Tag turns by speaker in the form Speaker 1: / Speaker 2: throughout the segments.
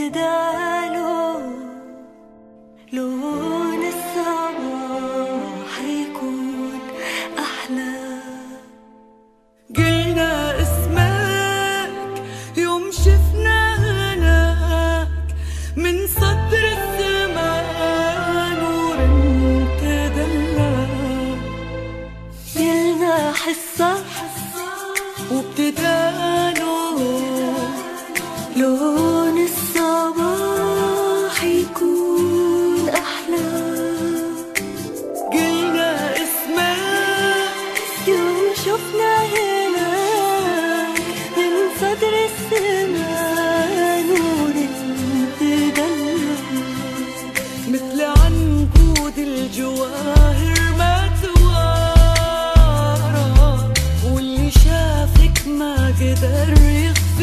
Speaker 1: وابتداله لون الصباح يكون أحلى.
Speaker 2: قلنا اسمك يوم شفنا هناك من صدر السماء نور تدلى.
Speaker 1: قلنا حصة
Speaker 2: وابتداله
Speaker 1: لون الصباح يكون أحلى.
Speaker 2: قلنا اسمك
Speaker 1: يوم شفنا هناك من صدر السماء نور تدلى.
Speaker 2: مثل عنقود الجواهر ما توارى، واللي شافك ما قدر يخفي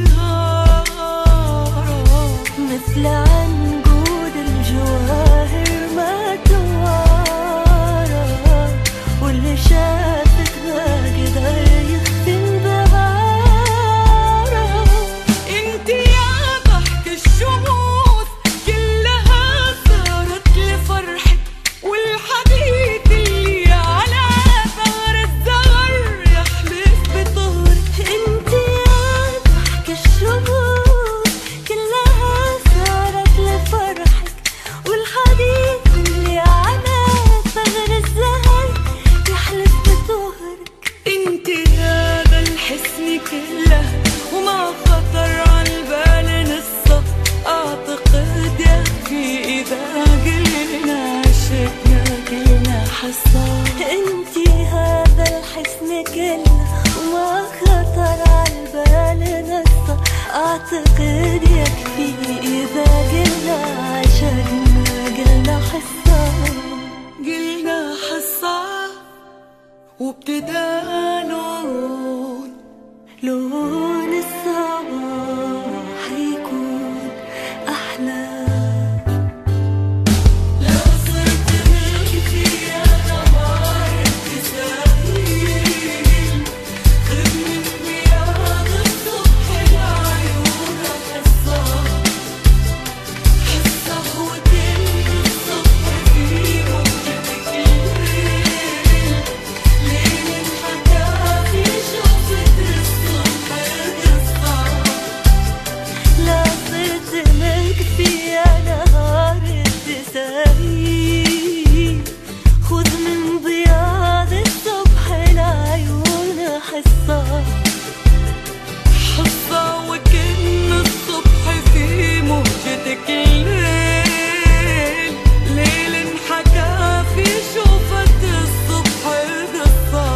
Speaker 2: انبهاره.
Speaker 1: مثل عنقود الجواهر ما توارى، واللي شافك ما قدر يخفي انبهاره.
Speaker 2: انت يا ضحك الشموس كلها صارت لفرحك، والحديث اللي على ثغر الزهر يحلف بطهرك.
Speaker 1: انت يا ضحك الشموس كلها صارت لفرحك، والحديث اللي على ثغر الزهر يحلف بطهرك.
Speaker 2: انت هذا الحسن كله وما خطر عالبال نصه، اعتقد يكفي اذا قلنا عشقنا كلنا حصه.
Speaker 1: انت هذا الحسن كله وما خطر عالبال نصه، اعتقد يكفي اذا قلنا عشقنا قلنا حصه.
Speaker 2: قلنا حصه وابتدى
Speaker 1: لون الصباح يكون أحلى.
Speaker 2: لو صرت ملكي يا نهار التساهيل، خذ من بياض الصبح لعيونك حصة، حصة وكل الصبح في موجتك الليل، ليل انحكى في شوفة الصبح قصة.
Speaker 1: لا صرت ملك في نهار التساهيل، خذ من بياض الصبح لعيون حصة،
Speaker 2: حصة وكأن الصبح في موجتك الليل، ليل انحكى في شوفة الصبح قصة.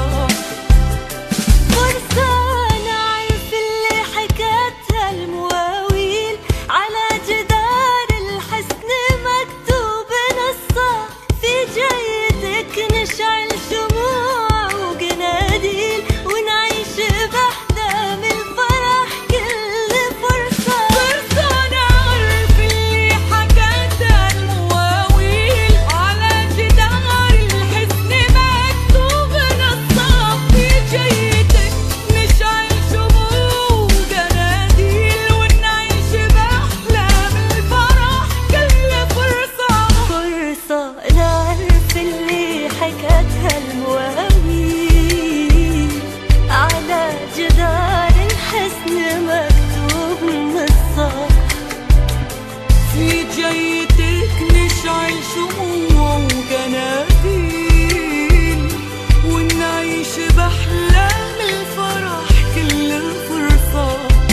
Speaker 1: فرصة نعرف اللي حكتها المواويل، على جدار الحسن مكتوب نصه، في جيتك نشعل شموع وقناديل، ونعيش بأحلام الفرح كل فرصة.
Speaker 2: فرصة نعرف اللي حكتها المواويل، على جدار الحزن مكتوب نصه، في جيتك نشعل شموع وقناديل، ونعيش بأحلام الفرح كل فرصة.
Speaker 1: فرصة نعرف اللي حكتها المواويل، على جدار الحسن مكتوب نصه،
Speaker 2: في جيتك نشعل شموع وقناديل، ونعيش بأحلام الفرح كل فرصة.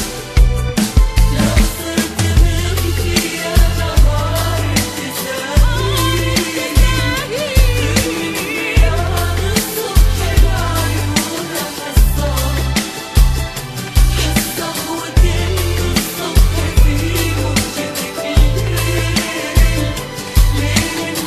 Speaker 2: لو صرت ملكي يا نهار التساهيل، من بياض الصبح لعيونك حصة، حصة وكأن الصبح في موجتك الليل، ليل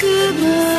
Speaker 2: كمان